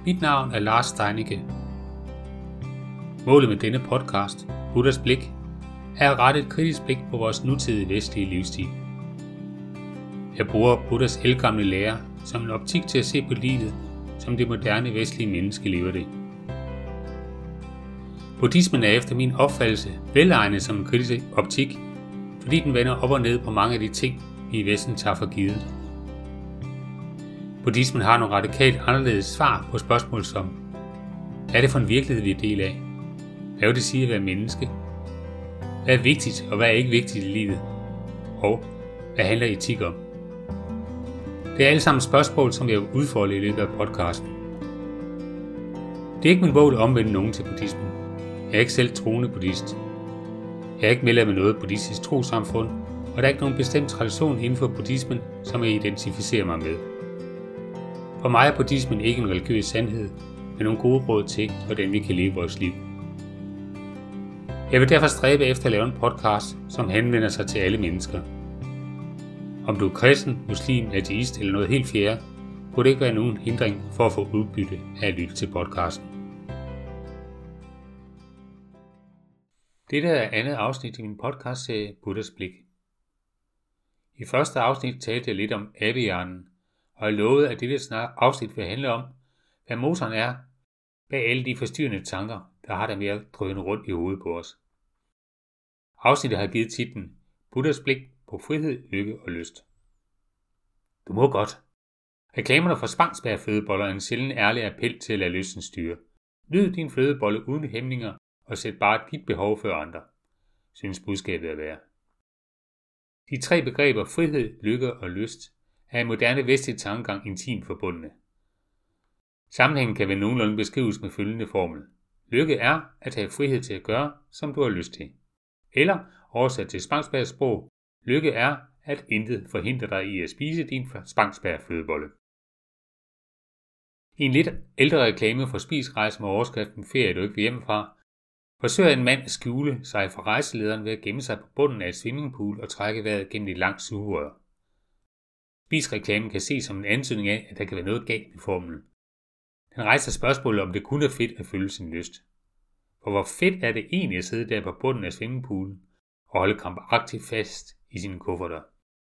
Mit navn er Lars Steinicke. Målet med denne podcast, Buddhas Blik, er at rette et kritisk blik på vores nutidige vestlige livsstil. Jeg bruger Buddhas ældgamle lære som en optik til at se på livet, som det moderne vestlige menneske lever det. Buddhismen er efter min opfattelse velegnet som en kritisk optik, fordi den vender op og ned på mange af de ting, vi i Vesten tager for givet. Buddhismen har nogle radikalt anderledes svar på spørgsmål som: hvad er det for en virkelighed, vi er del af? Hvad vil det sige at være menneske? Hvad er vigtigt, og hvad er ikke vigtigt i livet? Og hvad handler etik om? Det er alle sammen spørgsmål, som jeg vil udfolde i løbet af podcasten. Det er ikke min mål at omvende nogen til buddhismen. Jeg er ikke selv troende buddhist. Jeg er ikke medlem af noget buddhistisk trossamfund, og der er ikke nogen bestemt tradition inden for buddhismen, som jeg identificerer mig med. For mig er buddhismen ikke en religiøs sandhed, men nogle gode råd til, hvordan vi kan leve vores liv. Jeg vil derfor stræbe efter at lave en podcast, som henvender sig til alle mennesker. Om du er kristen, muslim, ateist eller noget helt fjerde, kunne det ikke være nogen hindring for at få udbytte af at lytte til podcasten. Dette er andet afsnit i min podcastserie Buddhas Blik. I første afsnit talte jeg lidt om abehjernen, og jeg lovede, at dette afsnit vil handle om, hvad motoren er bag alle de forstyrrende tanker, der har det med at drøne rundt i hovedet på os. Afsnittet har givet titlen Buddhas Blik på frihed, lykke og lyst. Du må godt. Reklamerne for Spangsberg flødeboller er en sjælden ærlig appel til at lade lysten styre. Nyd din flødebolle uden hæmninger og sæt bare dit behov før andre, synes budskabet at være. De tre begreber frihed, lykke og lyst er i moderne vestlig tankegang intimt forbundne. Sammenhængen kan ved nogenlunde beskrives med følgende formel. Lykke er at have frihed til at gøre, som du har lyst til. Eller oversat til Spangsbergs sprog, lykke er, at intet forhindrer dig i at spise din Spangsberg flødebolle. I en lidt ældre reklame for spisrejse med overskriften Ferie du ikke vil hjemmefra, forsøger en mand at skjule sig fra rejselederen ved at gemme sig på bunden af et swimmingpool og trække vejret gennem et langt sugerør. Spisreklamen kan ses som en antydning af, at der kan være noget galt med formlen. Den rejser spørgsmålet, om det kun er fedt at følge sin lyst. For hvor fedt er det egentlig at sidde der på bunden af swimmingpoolen og holde krampagtigt fast i sine kufferter?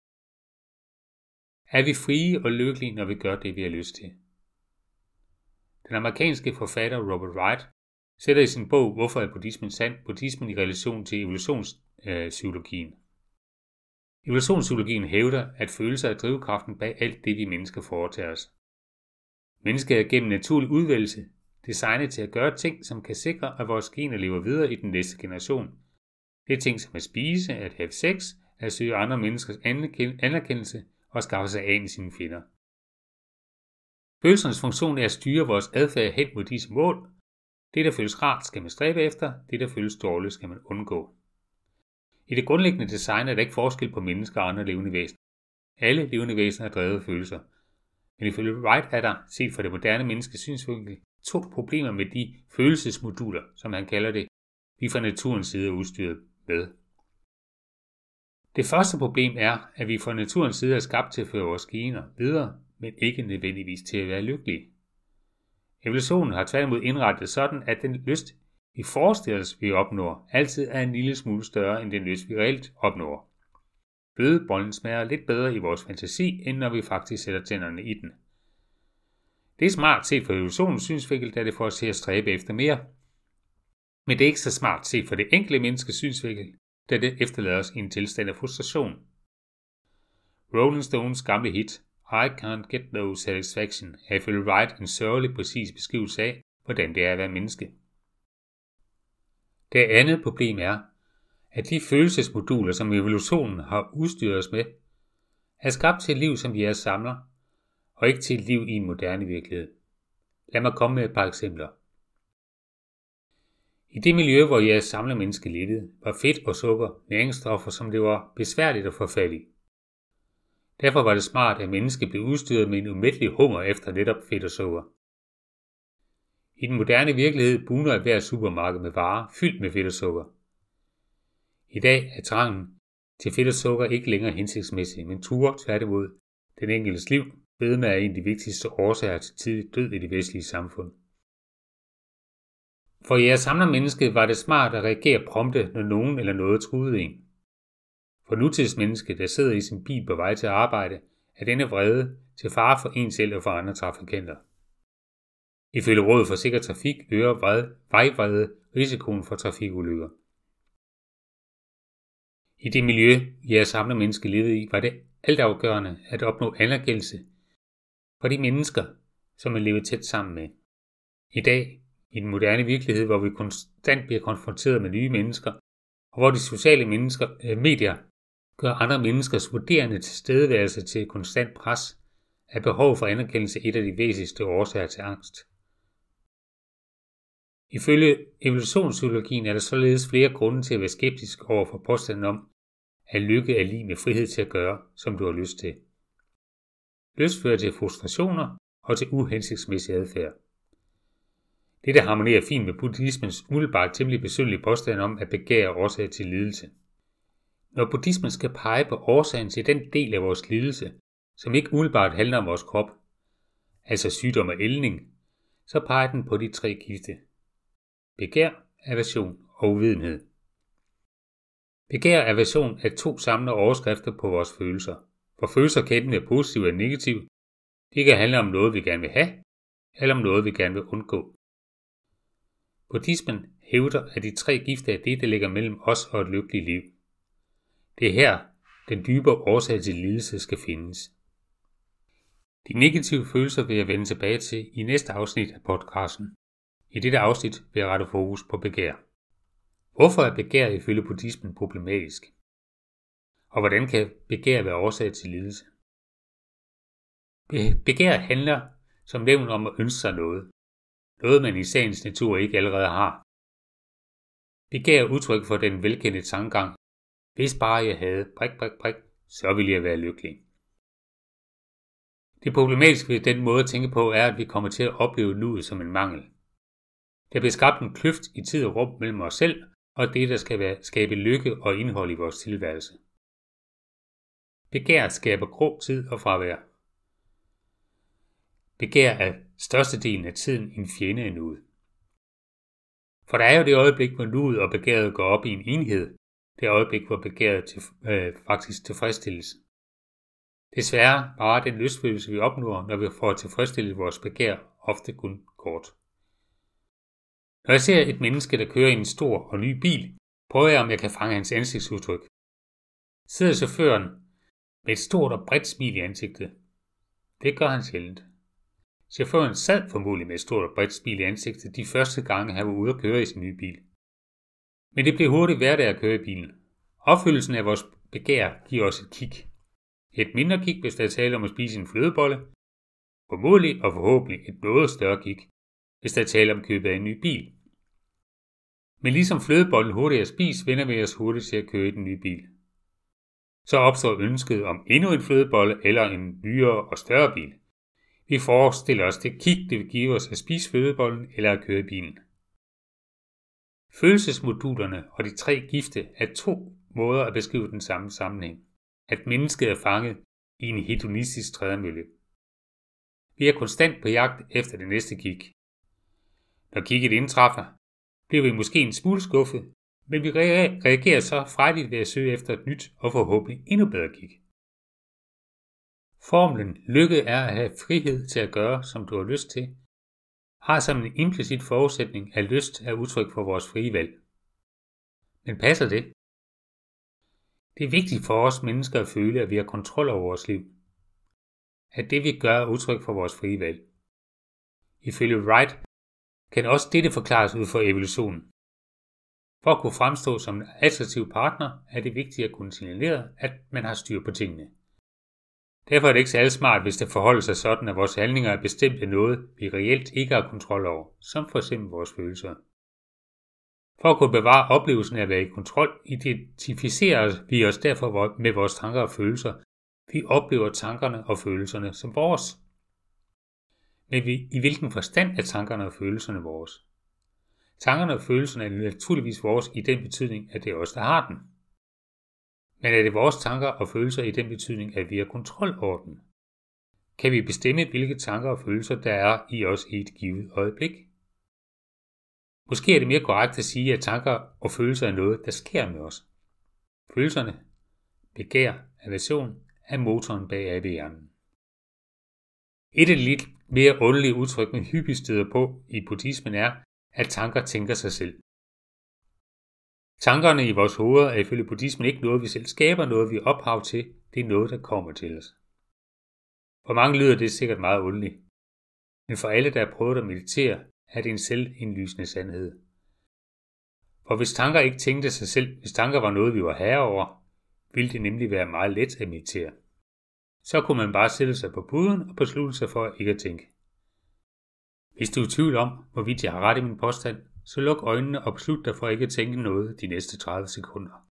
Er vi frie og lykkelige, når vi gør det, vi har lyst til? Den amerikanske forfatter Robert Wright sætter i sin bog Hvorfor er buddhismen sand? Buddhismen i relation til evolutionspsykologien. Evolutionspsykologien hævder, at følelser er drivkraften bag alt det, vi mennesker foretager os. Mennesket er gennem naturlig udvælgelse designet til at gøre ting, som kan sikre, at vores gener lever videre i den næste generation. Det er ting som at spise, at have sex, at søge andre menneskers anerkendelse og skaffe sig af med sine fjender. Følelsernes funktion er at styre vores adfærd hen mod disse mål. Det, der føles rart, skal man stræbe efter. Det, der føles dårligt, skal man undgå. I det grundlæggende design er der ikke forskel på mennesker og andre levende væsener. Alle levende væsener er drevet af følelser. Men ifølge Wright er der, set fra det moderne menneskes synsvinkel, to problemer med de følelsesmoduler, som han kalder det, vi fra naturens side er udstyret med. Det første problem er, at vi fra naturens side er skabt til at føre vores gener videre, men ikke nødvendigvis til at være lykkelige. Evolutionen har tværtimod indrettet sådan, at den lyst, vi forestiller os, vi opnår, altid er en lille smule større end den lyst, vi reelt opnår. Flødebollen smager lidt bedre i vores fantasi, end når vi faktisk sætter tænderne i den. Det er smart set fra evolutionens synsvinkel, da det får os til at stræbe efter mere. Men det er ikke så smart set fra det enkelte menneskes synsvinkel, da det efterlader os i en tilstand af frustration. Rolling Stones gamle hit I Can't Get No Satisfaction er ifølge Wright en sørgelig præcis beskrivelse af, hvordan det er at være menneske. Det andet problem er, at de følelsesmoduler, som evolutionen har udstyret os med, er skabt til et liv, som jeres samler, og ikke til et liv i en moderne virkelighed. Lad mig komme med et par eksempler. I det miljø, hvor jeres samlermenneske levede, var fedt og sukker næringsstoffer, som det var besværligt at få fat i. Derfor var det smart, at mennesket blev udstyret med en umættelig hunger efter netop fedt og sukker. I den moderne virkelighed bugner et hver supermarked med varer fyldt med fedt og sukker. I dag er trangen til fedt og sukker ikke længere hensigtsmæssig, men truer tværtimod den enkeltes liv fedme er en af de vigtigste årsager til tidlig død i det vestlige samfund. For jeres samlermenneske var det smart at reagere prompte, når nogen eller noget truede en. For nutidsmennesket, der sidder i sin bil på vej til arbejde, er denne vrede til fare for en selv og for andre trafikanter. Ifølge Rådet for Sikker Trafik øger vejvrede risikoen for trafikulykker. I det miljø, jeres samlermenneske levede i, var det altafgørende at opnå anerkendelse for de mennesker, som man levede tæt sammen med. I dag, i den moderne virkelighed, hvor vi konstant bliver konfronteret med nye mennesker, og hvor de sociale medier gør andre menneskers vurderende tilstedeværelse til et konstant pres, er behov for anerkendelse et af de væsentligste årsager til angst. Ifølge evolutionspsykologien er der således flere grunde til at være skeptisk over for påstanden om, at lykke er lig med frihed til at gøre, som du har lyst til. Lyst fører til frustrationer og til uhensigtsmæssig adfærd. Dette harmonerer fint med buddhismens umiddelbart temmelig besynderlige påstand om, at begær er årsag til lidelse. Når buddhismen skal pege på årsagen til den del af vores lidelse, som ikke umiddelbart handler om vores krop, altså sygdom og ældning, så peger den på de 3 gifte: begær, aversion og uvidenhed. Begær og aversion er 2 samlede overskrifter på vores følelser. For følelser kan enten være positive eller negative. Det kan handle om noget, vi gerne vil have, eller om noget, vi gerne vil undgå. Buddhismen hævder, at de 3 gifte er det, der ligger mellem os og et lykkeligt liv. Det er her, den dybere årsag til lidelse skal findes. De negative følelser vil jeg vende tilbage til i næste afsnit af podcasten. I dette afsnit vil jeg rette fokus på begær. Hvorfor er begær ifølge buddhismen problematisk? Og hvordan kan begær være årsag til lidelse? Begær handler som nævnt om at ønske sig noget. Noget man i sagens natur ikke allerede har. Begær er udtryk for den velkendte tankegang: hvis bare jeg havde ... så ville jeg være lykkelig. Det problematiske ved den måde at tænke på er, at vi kommer til at opleve nuet som en mangel. Der bliver skabt en kløft i tid og rum mellem os selv og det, der skal skabe lykke og indhold i vores tilværelse. Begær skaber grå tid og fravær. Begær er størstedelen af tiden en fjende af nuet. For der er jo det øjeblik, hvor nuet og begæret går op i en enhed. Det øjeblik, hvor begæret faktisk tilfredsstilles. Desværre varer den lystfølelse, vi opnår, når vi får tilfredsstillet vores begær, ofte kun kort. Når jeg ser et menneske, der kører i en stor og ny bil, prøver jeg, om jeg kan fange hans ansigtsudtryk. Sidder chaufføren med et stort og bredt smil i ansigtet? Det gør han sjældent. Chaufføren sad formodentlig med et stort og bredt smil i ansigtet de første gange, han var ude at køre i sin nye bil. Men det blev hurtigt hverdag at køre i bilen. Opfyldelsen af vores begær giver os et kick. Et mindre kick, hvis der er tale om at spise en flødebolle. Formodentlig og forhåbentlig et noget større kick, hvis der er tale om købet af en ny bil. Men ligesom flødebollen hurtigt at spise, vender vi os hurtigt til at køre i den nye bil. Så opstår ønsket om endnu en flødebolle eller en nyere og større bil. Vi forestiller os det kick, det vil give os at spise flødebollen eller at køre i bilen. Følelsesmodulerne og de 3 gifte er 2 måder at beskrive den samme sammenhæng. At mennesket er fanget i en hedonistisk trædemølle. Vi er konstant på jagt efter det næste kick. Når kicket indtræffer, bliver vi måske en smule skuffet, men vi reagerer så frejdigt ved at søge efter et nyt og forhåbentlig endnu bedre kick. Formlen lykke er at have frihed til at gøre, som du har lyst til, har som en implicit forudsætning, at lyst er udtryk for vores frie valg. Men passer det? Det er vigtigt for os mennesker at føle, at vi har kontrol over vores liv. At det vi gør er udtryk for vores frie valg. Ifølge Wright kan også dette forklares ud fra evolutionen. For at kunne fremstå som en attraktiv partner, er det vigtigt at kunne signalere, at man har styr på tingene. Derfor er det ikke særlig smart, hvis det forholder sig sådan, at vores handlinger er bestemt af noget, vi reelt ikke har kontrol over, som f.eks. vores følelser. For at kunne bevare oplevelsen af at være i kontrol, identificerer vi os derfor med vores tanker og følelser. Vi oplever tankerne og følelserne som vores. Men i hvilken forstand er tankerne og følelserne vores? Tankerne og følelserne er naturligvis vores i den betydning, at det er os, der har den. Men er det vores tanker og følelser i den betydning, at vi har kontrol over dem? Kan vi bestemme, hvilke tanker og følelser der er i os i et givet øjeblik? Måske er det mere korrekt at sige, at tanker og følelser er noget, der sker med os. Følelserne, begær, aversion, er motoren bag AB-hjernen. Et af de lidt mere underlige udtryk, man hyppigt støder på i buddhismen er, at tanker tænker sig selv. Tankerne i vores hoveder er ifølge buddhismen ikke noget, vi selv skaber, noget vi er ophav til. Det er noget, der kommer til os. For mange lyder det sikkert meget underligt. Men for alle, der har prøvet at meditere, er det en selvindlysende sandhed. For hvis tanker ikke tænkte sig selv, hvis tanker var noget, vi var herre over, ville det nemlig være meget let at meditere. Så kunne man bare sætte sig på puden og beslutte sig for ikke at tænke. Hvis du er i tvivl om, hvorvidt jeg har ret i min påstand, så luk øjnene og beslut dig for ikke at tænke noget de næste 30 sekunder.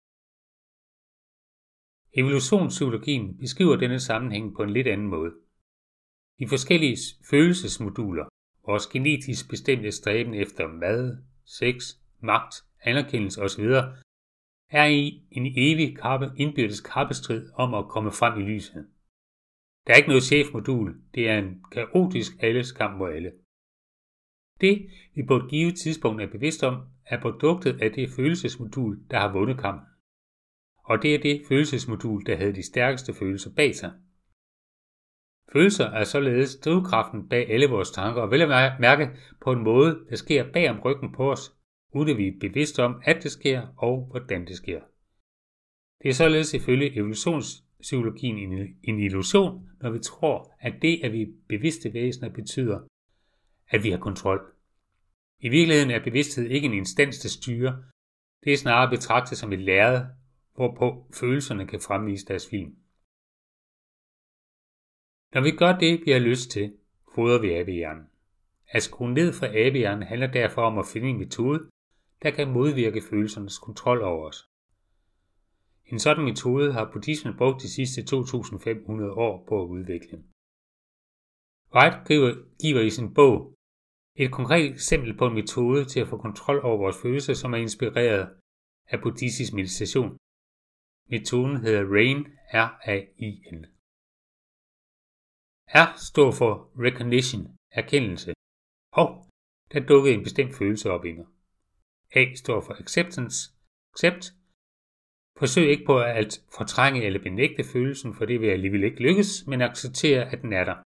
Evolutionspsykologien beskriver denne sammenhæng på en lidt anden måde. De forskellige følelsesmoduler, vores genetisk bestemte stræben efter mad, sex, magt, anerkendelse osv., er i en evig indbyrdes kappestrid om at komme frem i lyset. Der er ikke noget chefmodul, det er en kaotisk alles kamp mod alle. Det, vi på et givet tidspunkt er bevidst om, er produktet af det følelsesmodul, der har vundet kampen. Og det er det følelsesmodul, der havde de stærkeste følelser bag sig. Følelser er således drivkraften bag alle vores tanker, og vel at mærke på en måde, der sker bag om ryggen på os, uden at vi er bevidste om, at det sker og hvordan det sker. Det er således ifølge evolutionspsykologien en illusion, når vi tror, at det, at vi er bevidste væsener, betyder, at vi har kontrol. I virkeligheden er bevidsthed ikke en instans, der styrer. Det er snarere betragtet som et lærred, hvorpå følelserne kan fremvise deres film. Når vi gør det, vi har lyst til, fodrer vi AB-hjernen. At skrue ned for AB-hjernen handler derfor om at finde en metode, der kan modvirke følelsernes kontrol over os. En sådan metode har buddhismen brugt de sidste 2500 år på at udvikle. Wright giver i sin bog et konkret eksempel på en metode til at få kontrol over vores følelser, som er inspireret af buddhistisk meditation. Metoden hedder RAIN, R-A-I-N. R står for recognition, erkendelse. Der dukkede en bestemt følelse op i mig. A står for acceptance, accept. Forsøg ikke på at fortrænge eller benægte følelsen, for det vil alligevel ikke lykkes, men acceptere, at den er der.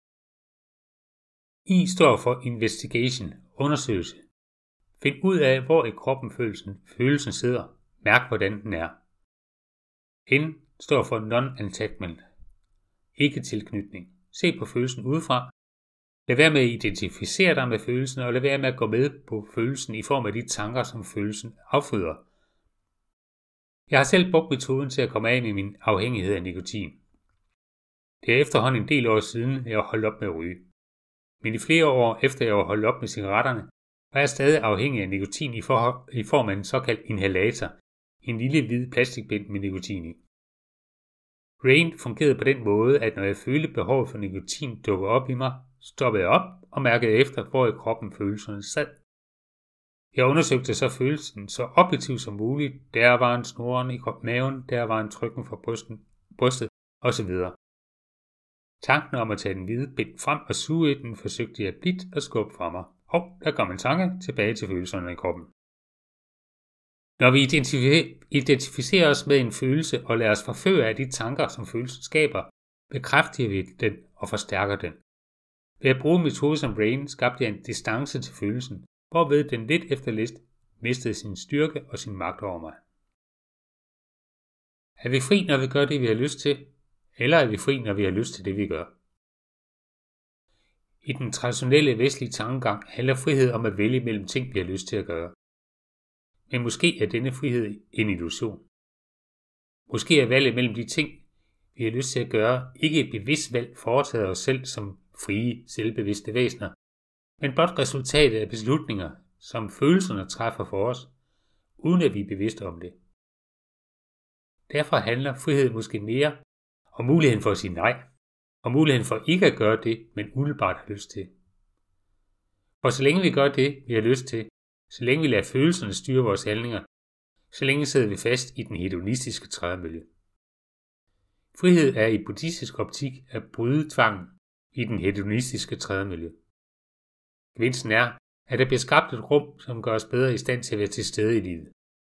I står for investigation, undersøgelse. Find ud af, hvor i kroppen følelsen sidder. Mærk, hvordan den er. N står for non-attachment, ikke tilknytning. Se på følelsen udefra. Lad være med at identificere dig med følelsen, og lad være med at gå med på følelsen i form af de tanker, som følelsen afføder. Jeg har selv brugt metoden til at komme af med min afhængighed af nikotin. Det er efterhånden en del år siden, jeg har holdt op med at ryge. Men i flere år efter jeg har holdt op med cigaretterne, var jeg stadig afhængig af nikotin i form af en såkaldt inhalator, en lille hvid plastikbind med nikotin i. RAIN fungerede på den måde, at når jeg følte behovet for nikotin dukkede op i mig, stoppede jeg op og mærkede efter, hvor i kroppen følelserne sad. Jeg undersøgte så følelsen så objektivt som muligt. Der var en snoren i maven, der var en trykken fra brystet osv. Tanken om at tage den hvide bind frem og suge i den, forsøgte jeg blidt at skubbe fra mig. Der kom en tanke tilbage til følelserne i kroppen. Når vi identificerer os med en følelse og lader os forføre af de tanker, som følelsen skaber, bekræfter vi den og forstærker den. Ved at bruge en metode som RAIN skabte jeg en distance til følelsen, hvorved den lidt efter lidt mistede sin styrke og sin magt over mig. Er vi fri, når vi gør det, vi har lyst til, eller er vi fri, når vi har lyst til det, vi gør? I den traditionelle vestlige tankegang handler frihed om at vælge mellem ting, vi har lyst til at gøre. Men måske er denne frihed en illusion. Måske er valget mellem de ting, vi har lyst til at gøre, ikke et bevidst valg foretaget af os selv som frie, selvbevidste væsener, men blot resultatet af beslutninger, som følelserne træffer for os, uden at vi er bevidste om det. Derfor handler frihed måske mere om muligheden for at sige nej, og muligheden for ikke at gøre det, men umiddelbart har lyst til. For så længe vi gør det, vi har lyst til, så længe vi lader følelserne styre vores handlinger, så længe sidder vi fast i den hedonistiske trædemølle. Frihed er i buddhistisk optik at bryde tvangen, i den hedonistiske trædemølje. Gevinsten er, at der bliver skabt et rum, som gør os bedre i stand til at være til stede i livet.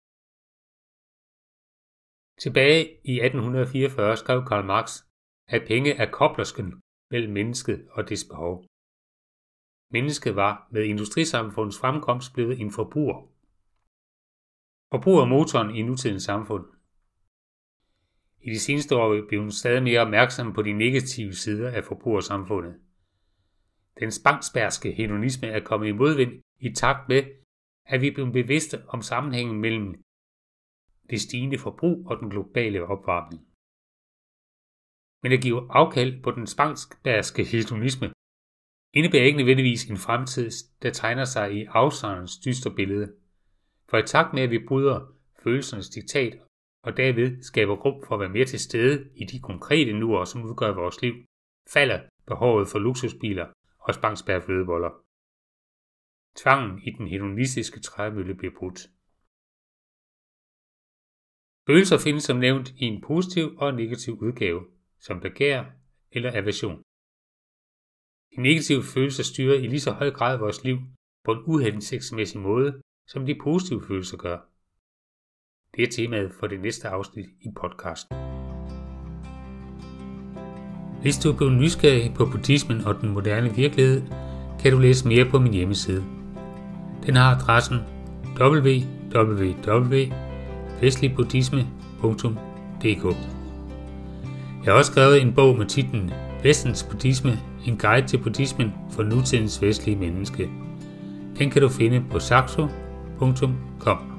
Tilbage i 1844 skrev Karl Marx, at penge er koblersken mellem mennesket og dets behov. Mennesket var med industrisamfundets fremkomst blevet en forbruger. Forbrug er motoren i nutidens samfund. I de seneste år er vi stadig mere opmærksomme på de negative sider af forbrugersamfundet. Den spangsbærske hedonisme er kommet i modvind i takt med, at vi er blevet bevidste om sammenhængen mellem det stigende forbrug og den globale opvarmning. Men at give afkald på den spangsbærske hedonisme indebærer ikke nødvendigvis en fremtid, der tegner sig i afsagnerens dystre billede. For i takt med, at vi bryder følelsernes diktat og derved skaber rum for at være mere til stede i de konkrete nuer, som udgør vores liv, falder behovet for luksusbiler og spangsbærflødeboller. Tvangen i den hedonistiske trædemølle bliver brudt. Følelser findes som nævnt i en positiv og en negativ udgave, som begær eller aversion. De negative følelser styrer i lige så høj grad vores liv på en uhensigtsmæssig måde, som de positive følelser gør. Det er temaet for det næste afsnit i podcasten. Hvis du er blevet nysgerrig på buddhismen og den moderne virkelighed, kan du læse mere på min hjemmeside. Den har adressen www.vestligbuddhisme.dk. Jeg har også skrevet en bog med titlen Vestens Buddhisme, en guide til buddhismen for nutidens vestlige menneske. Den kan du finde på saxo.com.